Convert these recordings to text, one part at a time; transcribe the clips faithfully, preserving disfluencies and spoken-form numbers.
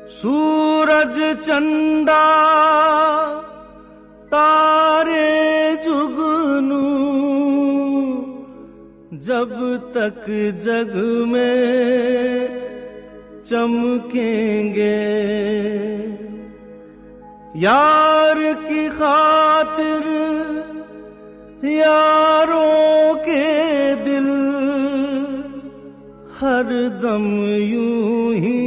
सूरज चंदा तारे जुगनू जब तक जग में चमकेंगे, यार की खातिर यारों के दिल हर दम यूं ही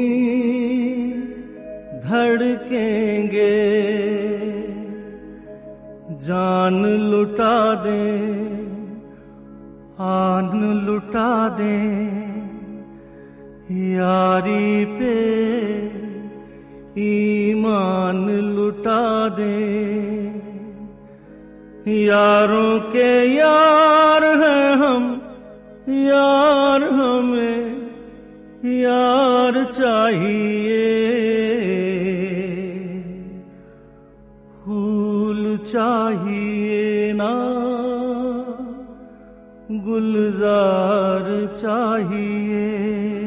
धड़केंगे। जान लुटा दे आन लुटा दे यारी पे ईमान लुटा दे। यारों के यार हैं हम, यार हमें यार चाहिए। फूल चाहिए ना गुलजार चाहिए।